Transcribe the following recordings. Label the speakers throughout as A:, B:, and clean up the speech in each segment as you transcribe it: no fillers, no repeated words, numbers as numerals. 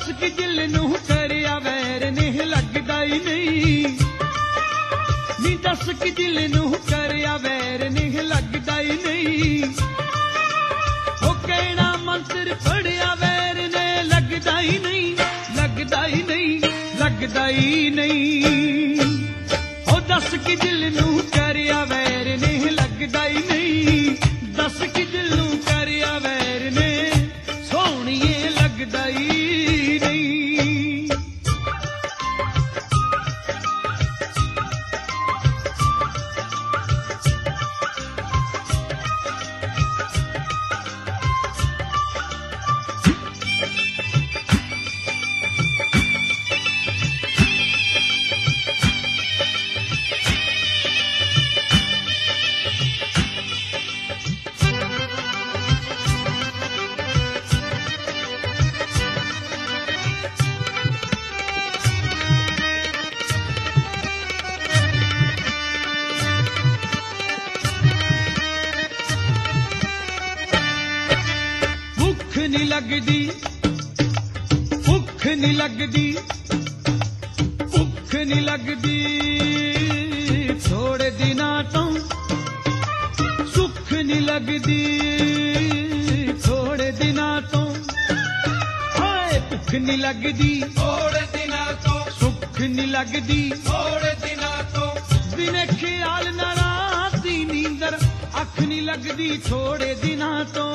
A: दस कि दिल नूं करिया वैर ने लगदा ही नहीं नी दस कि दिल नूं करिया वैर ने लगदा ही नहीं ओ कहना मंत्र पढ़िया वैर ने लगदा ही नहीं लगदा ही नहीं लगदा ही नहीं ओ दस कि दिल नूं करिया वैर ने लगदा ही नहीं दस कि दिल नूं करिया वैर ने सोहणीए लगदा ही नहीं लगदी भुख नहीं लगदी भुख नहीं लगदी थोड़े दिनां तो सुख नहीं लगदी थोड़े दिनां तो हाय भुख नहीं लगदी थोड़े दिनां तो सुख नहीं लगदी थोड़े दिनां तो दिने ख्याल ना रात दी नींदर अख नहीं लगदी थोड़े दिनां तो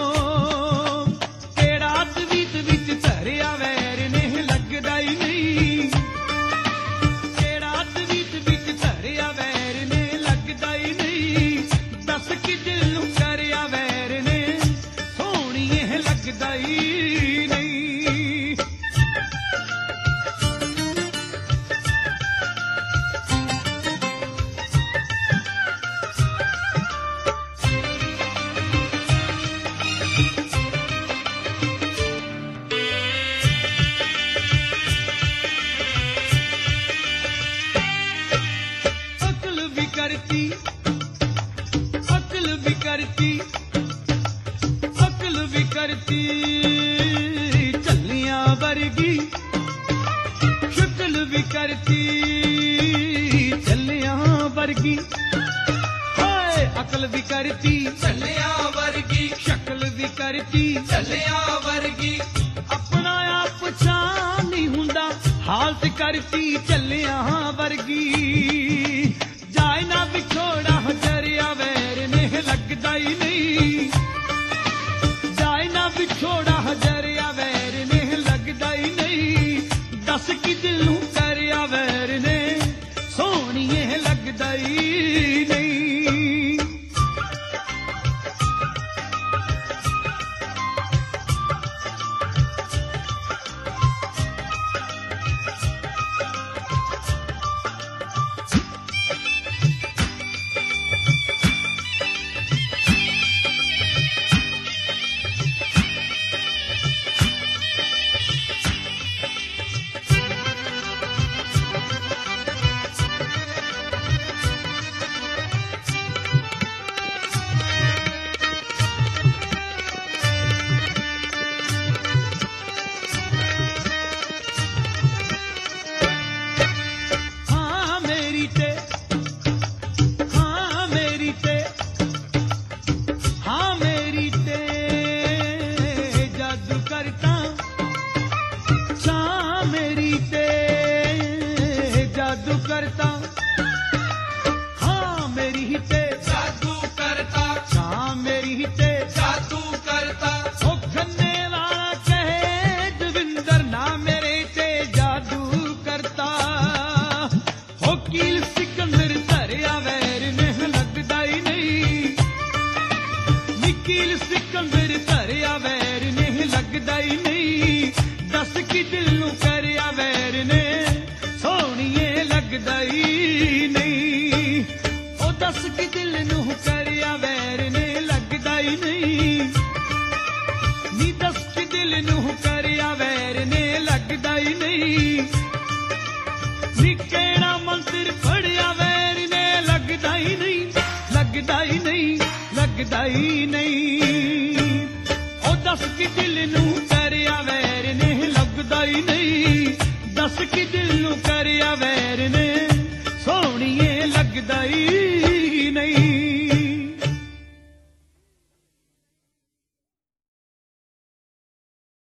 A: करती चलियां वर्गी शक्ल भी करती चलियां वर्गी हाय अकल भी करती चलियां वर्गी शक्ल भी करती चलियां वर्गी अपना आप पहचान नहीं हुंदा हालत करती चलियां वर्गी जाए ना विछोड़ा जरिया वैर ने लगदा ही नहीं विछोड़ा जरिया वैर ने लगदा ही नहीं दस कि दिल नूं करिया वैर ने सोहणीए लगदा ही नहीं करता हाँ मेरी ही ते जादू करता हाँ मेरी ही ते जादू करता ओ खन्ने वाला कहे दविंदर ना मेरे ते जादू करता हो कील सिकंदर धरिया वैर ने लगदा ही नहीं निकील सिकंदर धरिया वैर ने लगदा ही नहीं दस कि दिल नूं करिया वैर ने सोहणीए लगदा ही नहीं ओ दस कि दिल नूं करिया वैर ने लगदा ही नहीं नी दस कि दिल नूं करिया वैर ने लगदा ही नहीं नी कहना मंत्र पढ़िया वैर ने लगदा ही नहीं लगदा ही नहीं लगदा ही नहीं ओ दस कि दिल नूं करिया वैर ने लगदा ही नहीं ਦੱਸ ਕੀ ਦਿਲ ਨੂੰ ਕਰਿਆ